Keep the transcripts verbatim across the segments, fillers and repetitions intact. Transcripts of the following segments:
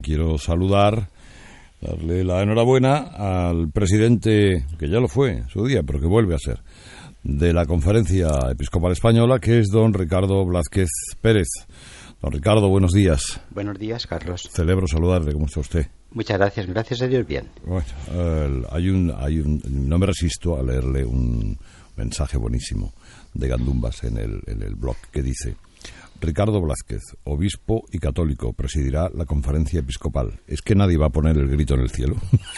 Quiero saludar, darle la enhorabuena al presidente, que ya lo fue en su día, pero que vuelve a ser, de la Conferencia Episcopal Española, que es don Ricardo Blázquez Pérez. Don Ricardo, buenos días. Buenos días, Carlos. Celebro saludarle, ¿cómo está usted? Muchas gracias, gracias a Dios, bien. Bueno, eh, hay un, hay un, no me resisto a leerle un mensaje buenísimo de Gandumbas en el, en el blog, que dice: Ricardo Blázquez, obispo y católico, presidirá la Conferencia Episcopal. ¿Es que nadie va a poner el grito en el cielo?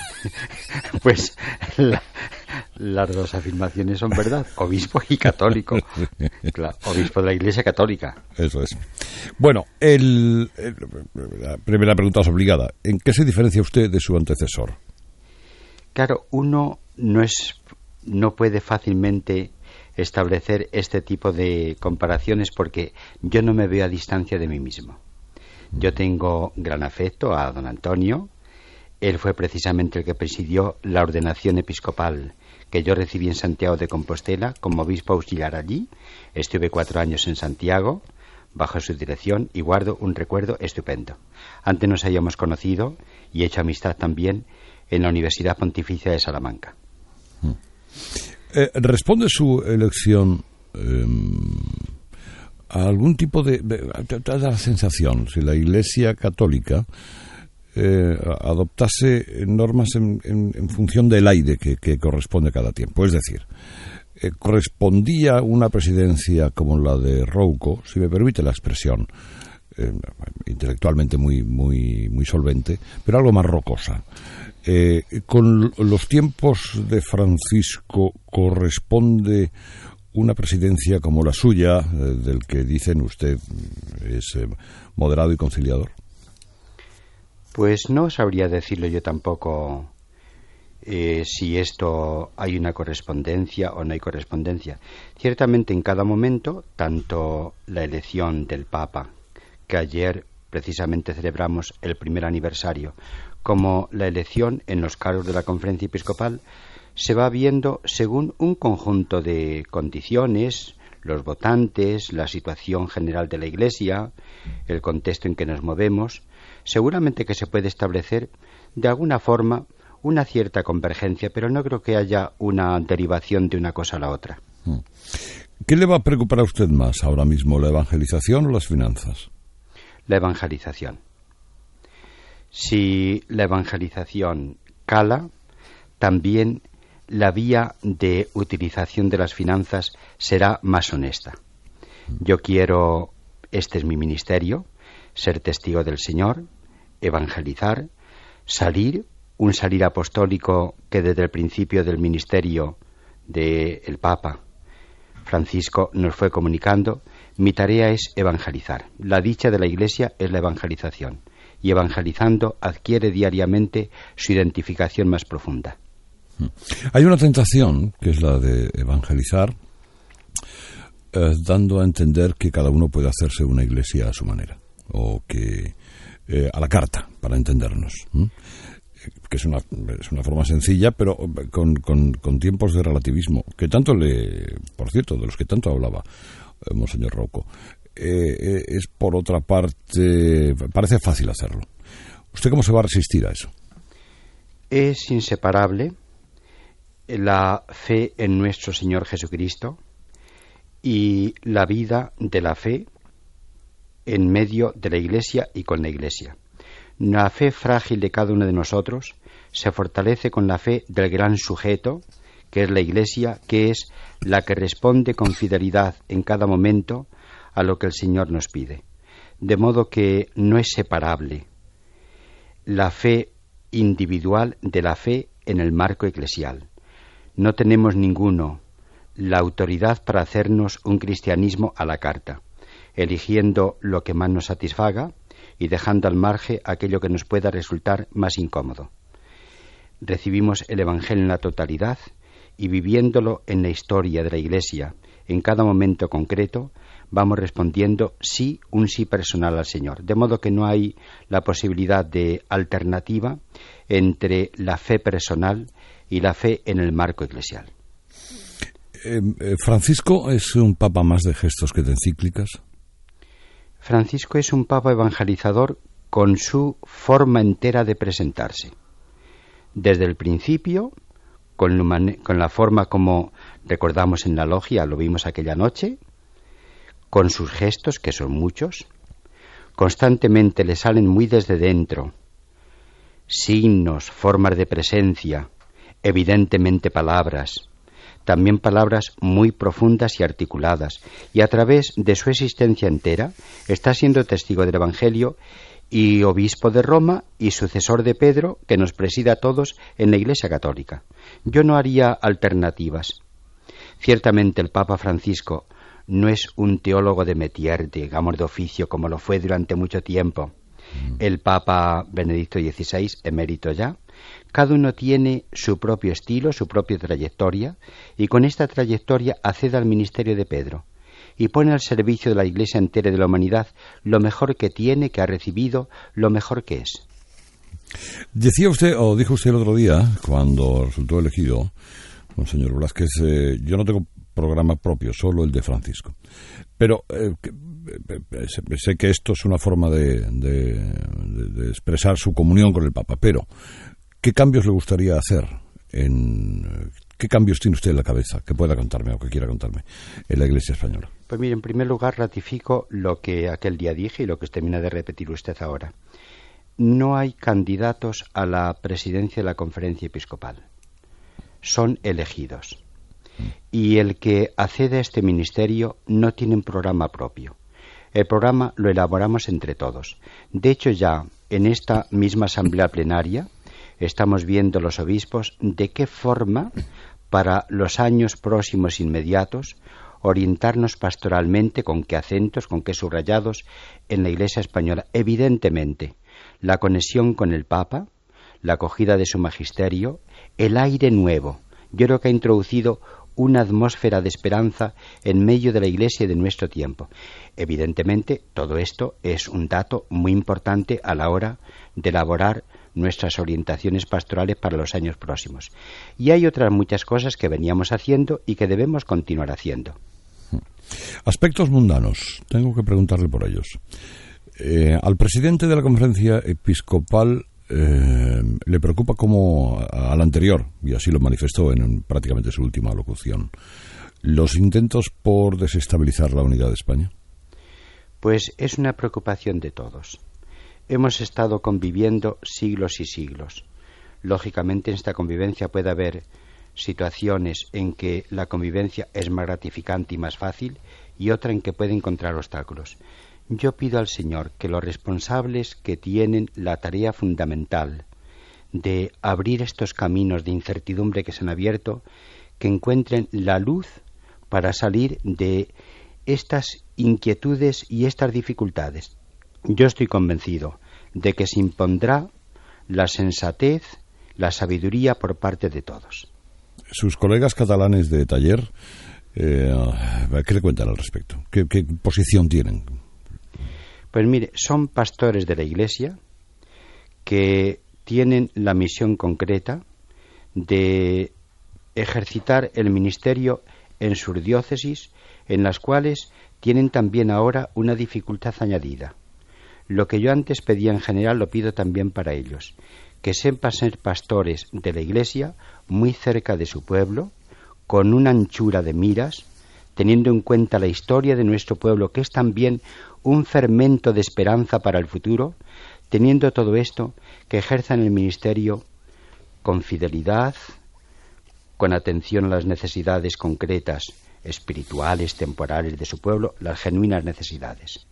Pues la, las dos afirmaciones son verdad, obispo y católico. Claro, obispo de la Iglesia Católica. Eso es. Bueno, el, el, la primera pregunta es obligada. ¿En qué se diferencia usted de su antecesor? Claro, uno no es, no puede fácilmente establecer este tipo de comparaciones porque yo no me veo a distancia de mí mismo. Yo tengo gran afecto a don Antonio. Él fue precisamente el que presidió la ordenación episcopal que yo recibí en Santiago de Compostela como obispo auxiliar allí. Estuve cuatro años en Santiago bajo su dirección y guardo un recuerdo estupendo. Antes nos habíamos conocido y hecho amistad también en la Universidad Pontificia de Salamanca. Eh, ¿Responde su elección eh, a algún tipo de... da la sensación, si la Iglesia Católica eh, adoptase normas en, en, en función del aire que, que corresponde a cada tiempo? Es decir, eh, correspondía una presidencia como la de Rouco, si me permite la expresión, eh, intelectualmente muy, muy, muy solvente, pero algo más rocosa. Eh, con los tiempos de Francisco corresponde una presidencia como la suya, eh, del que dicen usted es eh, moderado y conciliador. Pues no sabría decirlo yo tampoco eh, si esto hay una correspondencia o no hay correspondencia. Ciertamente en cada momento, tanto la elección del Papa, que ayer precisamente celebramos el primer aniversario, como la elección en los cargos de la Conferencia Episcopal, se va viendo según un conjunto de condiciones, los votantes, la situación general de la Iglesia, el contexto en que nos movemos. Seguramente que se puede establecer de alguna forma una cierta convergencia, pero no creo que haya una derivación de una cosa a la otra. ¿Qué le va a preocupar a usted más ahora mismo, la evangelización o las finanzas? La evangelización. Si la evangelización cala, también la vía de utilización de las finanzas será más honesta. Yo quiero, este es mi ministerio, ser testigo del Señor, evangelizar, salir, un salir apostólico que desde el principio del ministerio del Papa Francisco nos fue comunicando. Mi tarea es evangelizar. La dicha de la Iglesia es la evangelización. Y evangelizando adquiere diariamente su identificación más profunda. Hay una tentación, que es la de evangelizar, eh, dando a entender que cada uno puede hacerse una iglesia a su manera, o que eh, a la carta, para entendernos, ¿eh? que es una, es una forma sencilla, pero con, con, con tiempos de relativismo, que tanto le, por cierto, de los que tanto hablaba eh, Monseñor Rouco. Eh, es por otra parte, parece fácil hacerlo. ¿Usted cómo se va a resistir a eso? Es inseparable la fe en nuestro Señor Jesucristo y la vida de la fe en medio de la Iglesia y con la Iglesia. La fe frágil de cada uno de nosotros se fortalece con la fe del gran sujeto, que es la Iglesia, que es la que responde con fidelidad en cada momento a lo que el Señor nos pide. De modo que no es separable la fe individual de la fe en el marco eclesial. No tenemos ninguno la autoridad para hacernos un cristianismo a la carta, eligiendo lo que más nos satisfaga y dejando al margen aquello que nos pueda resultar más incómodo. Recibimos el Evangelio en la totalidad y viviéndolo en la historia de la Iglesia, en cada momento concreto, vamos respondiendo sí, un sí personal al Señor. De modo que no hay la posibilidad de alternativa entre la fe personal y la fe en el marco eclesial. Eh, eh, ¿Francisco es un papa más de gestos que de encíclicas? Francisco es un papa evangelizador con su forma entera de presentarse. Desde el principio, con, con la forma como recordamos en la logia, lo vimos aquella noche, con sus gestos, que son muchos, constantemente le salen muy desde dentro, signos, formas de presencia, evidentemente palabras, también palabras muy profundas y articuladas, y a través de su existencia entera está siendo testigo del Evangelio y obispo de Roma y sucesor de Pedro, que nos preside a todos en la Iglesia Católica. Yo no haría alternativas. Ciertamente el Papa Francisco no es un teólogo de métier, digamos de oficio, como lo fue durante mucho tiempo el Papa Benedicto dieciséis, emérito ya. Cada uno tiene su propio estilo, su propia trayectoria, y con esta trayectoria accede al ministerio de Pedro y pone al servicio de la Iglesia entera y de la humanidad lo mejor que tiene, que ha recibido, lo mejor que es. Decía usted, o dijo usted el otro día, cuando resultó elegido, Monseñor Blázquez, eh, yo no tengo programa propio, solo el de Francisco. Pero eh, eh, sé que esto es una forma de, de, de, de expresar su comunión con el Papa, pero ¿qué cambios le gustaría hacer? En, ¿Qué cambios tiene usted en la cabeza que pueda contarme o que quiera contarme en la Iglesia española? Pues mire, en primer lugar ratifico lo que aquel día dije y lo que termina de repetir usted ahora. No hay candidatos a la presidencia de la Conferencia Episcopal. Son elegidos. Y el que accede a este ministerio no tiene un programa propio. El programa lo elaboramos entre todos. De hecho, ya en esta misma asamblea plenaria estamos viendo los obispos de qué forma, para los años próximos inmediatos, orientarnos pastoralmente, con qué acentos, con qué subrayados en la Iglesia española. Evidentemente, la conexión con el Papa, la acogida de su magisterio, el aire nuevo. Yo creo que ha introducido una atmósfera de esperanza en medio de la Iglesia y de nuestro tiempo. Evidentemente, todo esto es un dato muy importante a la hora de elaborar nuestras orientaciones pastorales para los años próximos. Y hay otras muchas cosas que veníamos haciendo y que debemos continuar haciendo. Aspectos mundanos. Tengo que preguntarle por ellos. Eh, al presidente de la Conferencia Episcopal Eh, le preocupa como al anterior, y así lo manifestó en, en prácticamente su última locución, los intentos por desestabilizar la unidad de España. Pues es una preocupación de todos. Hemos estado conviviendo siglos y siglos. Lógicamente en esta convivencia puede haber situaciones en que la convivencia es más gratificante y más fácil, y otra en que puede encontrar obstáculos. Yo pido al Señor que los responsables que tienen la tarea fundamental de abrir estos caminos de incertidumbre que se han abierto, que encuentren la luz para salir de estas inquietudes y estas dificultades. Yo estoy convencido de que se impondrá la sensatez, la sabiduría por parte de todos. Sus colegas catalanes de taller, eh, ¿qué le cuentan al respecto? ¿Qué, qué posición tienen? Pues mire, son pastores de la Iglesia que tienen la misión concreta de ejercitar el ministerio en sus diócesis, en las cuales tienen también ahora una dificultad añadida. Lo que yo antes pedía en general lo pido también para ellos, que sepan ser pastores de la Iglesia muy cerca de su pueblo, con una anchura de miras, teniendo en cuenta la historia de nuestro pueblo, que es también un fermento de esperanza para el futuro, teniendo todo esto, que ejerzan el ministerio con fidelidad, con atención a las necesidades concretas, espirituales, temporales de su pueblo, las genuinas necesidades.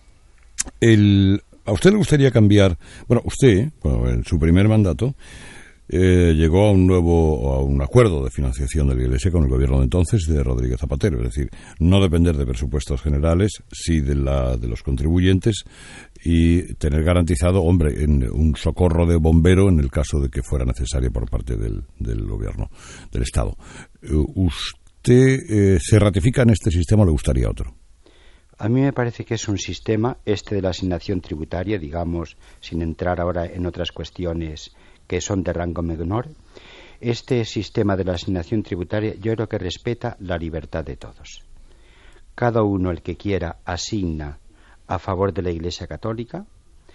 El, ¿A usted le gustaría cambiar? Bueno, usted, bueno, en su primer mandato, Eh, llegó a un nuevo a un acuerdo de financiación de la Iglesia con el gobierno de entonces de Rodríguez Zapatero, es decir, no depender de presupuestos generales, sí de la de los contribuyentes, y tener garantizado, hombre, en un socorro de bombero en el caso de que fuera necesario por parte del, del gobierno, del Estado. Eh, ¿Usted eh, se ratifica en este sistema o le gustaría otro? A mí me parece que es un sistema, este de la asignación tributaria, digamos, sin entrar ahora en otras cuestiones que son de rango menor, este sistema de la asignación tributaria yo creo que respeta la libertad de todos. Cada uno, el que quiera, asigna a favor de la Iglesia Católica,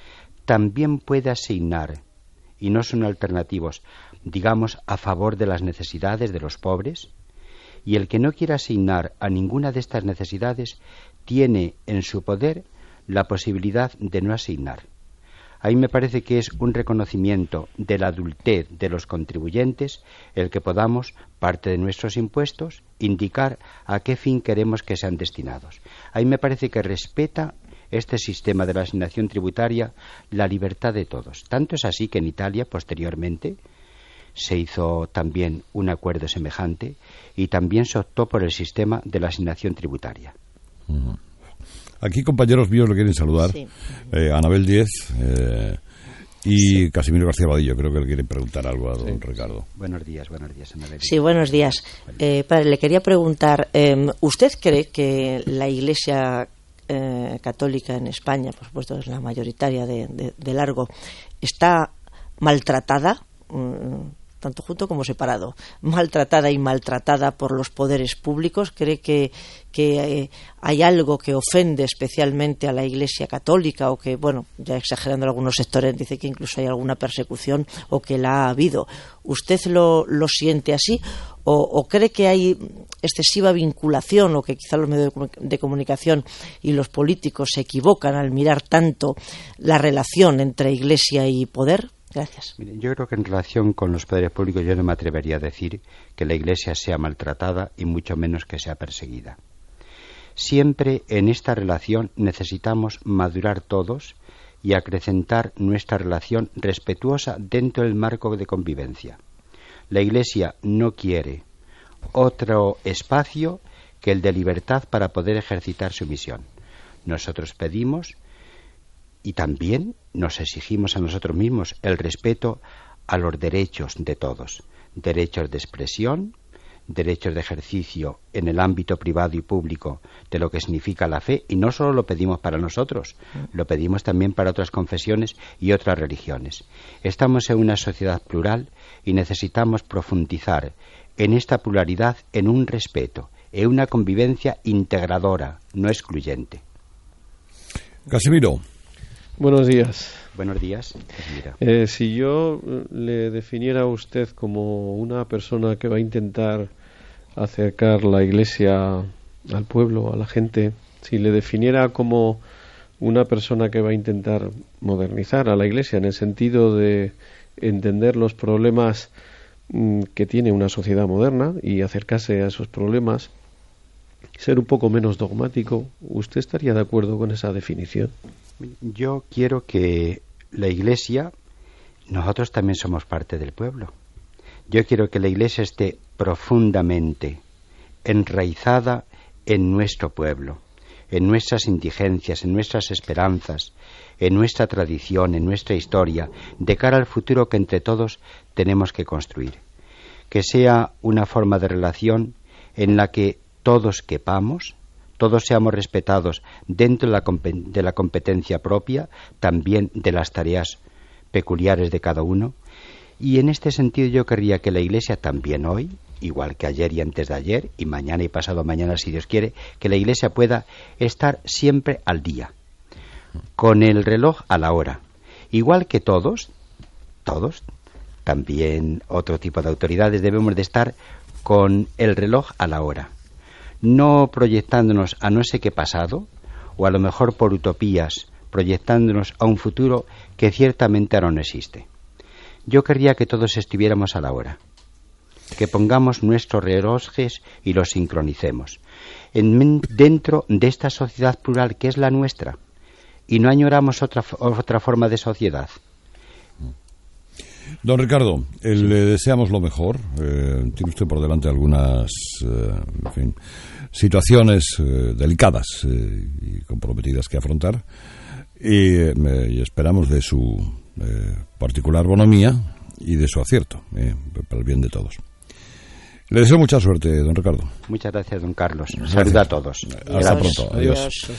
también puede asignar, y no son alternativos, digamos, a favor de las necesidades de los pobres, y el que no quiera asignar a ninguna de estas necesidades tiene en su poder la posibilidad de no asignar. A mí me parece que es un reconocimiento de la adultez de los contribuyentes el que podamos, parte de nuestros impuestos, indicar a qué fin queremos que sean destinados. A mí me parece que respeta este sistema de la asignación tributaria la libertad de todos. Tanto es así que en Italia, posteriormente, se hizo también un acuerdo semejante y también se optó por el sistema de la asignación tributaria. Uh-huh. Aquí compañeros míos le quieren saludar. Sí. Eh, Anabel Díez eh, y sí. Casimiro García Vadillo, creo que le quieren preguntar algo a don sí. Ricardo. Buenos días, buenos días, Anabel. Sí, buenos días. Eh, padre, le quería preguntar, eh, ¿usted cree que la Iglesia eh, católica en España, por supuesto es la mayoritaria de, de, de largo, está maltratada? Mm, tanto junto como separado, maltratada y maltratada por los poderes públicos? ¿Cree que, que eh, hay algo que ofende especialmente a la Iglesia católica, o que, bueno, ya exagerando algunos sectores, dice que incluso hay alguna persecución o que la ha habido? ¿Usted lo, lo siente así o, o cree que hay excesiva vinculación, o que quizá los medios de comunicación y los políticos se equivocan al mirar tanto la relación entre Iglesia y poder? Gracias. Mire, yo creo que en relación con los poderes públicos yo no me atrevería a decir que la Iglesia sea maltratada y mucho menos que sea perseguida. Siempre en esta relación necesitamos madurar todos y acrecentar nuestra relación respetuosa dentro del marco de convivencia. La Iglesia no quiere otro espacio que el de libertad para poder ejercitar su misión. Nosotros pedimos y también nos exigimos a nosotros mismos el respeto a los derechos de todos, derechos de expresión, derechos de ejercicio en el ámbito privado y público de lo que significa la fe, y no solo lo pedimos para nosotros, lo pedimos también para otras confesiones y otras religiones. Estamos en una sociedad plural y necesitamos profundizar en esta pluralidad en un respeto, en una convivencia integradora, no excluyente. Casimiro. Buenos días. Buenos días. Eh, si yo le definiera a usted como una persona que va a intentar acercar la Iglesia al pueblo, a la gente, si le definiera como una persona que va a intentar modernizar a la Iglesia en el sentido de entender los problemas mm, que tiene una sociedad moderna y acercarse a esos problemas, ser un poco menos dogmático, ¿usted estaría de acuerdo con esa definición? Yo quiero que la Iglesia, nosotros también somos parte del pueblo. Yo quiero que la Iglesia esté profundamente enraizada en nuestro pueblo, en nuestras indigencias, en nuestras esperanzas, en nuestra tradición, en nuestra historia, de cara al futuro que entre todos tenemos que construir. Que sea una forma de relación en la que todos quepamos, todos seamos respetados dentro de la, de la competencia propia, también de las tareas peculiares de cada uno. Y en este sentido yo querría que la Iglesia también hoy, igual que ayer y antes de ayer, y mañana y pasado mañana si Dios quiere, que la Iglesia pueda estar siempre al día, con el reloj a la hora. Igual que todos, todos, también otro tipo de autoridades, debemos de estar con el reloj a la hora. No proyectándonos a no sé qué pasado, o a lo mejor por utopías, proyectándonos a un futuro que ciertamente ahora no existe. Yo querría que todos estuviéramos a la hora, que pongamos nuestros relojes y los sincronicemos en, dentro de esta sociedad plural que es la nuestra, y no añoramos otra, otra forma de sociedad. Don Ricardo, eh, le deseamos lo mejor. Eh, tiene usted por delante algunas eh, en fin, situaciones eh, delicadas eh, y comprometidas que afrontar, y, eh, y esperamos de su eh, particular bonomía y de su acierto, eh, para el bien de todos. Le deseo mucha suerte, don Ricardo. Muchas gracias, don Carlos. Saludos a todos. Hasta pronto. Adiós. Adiós.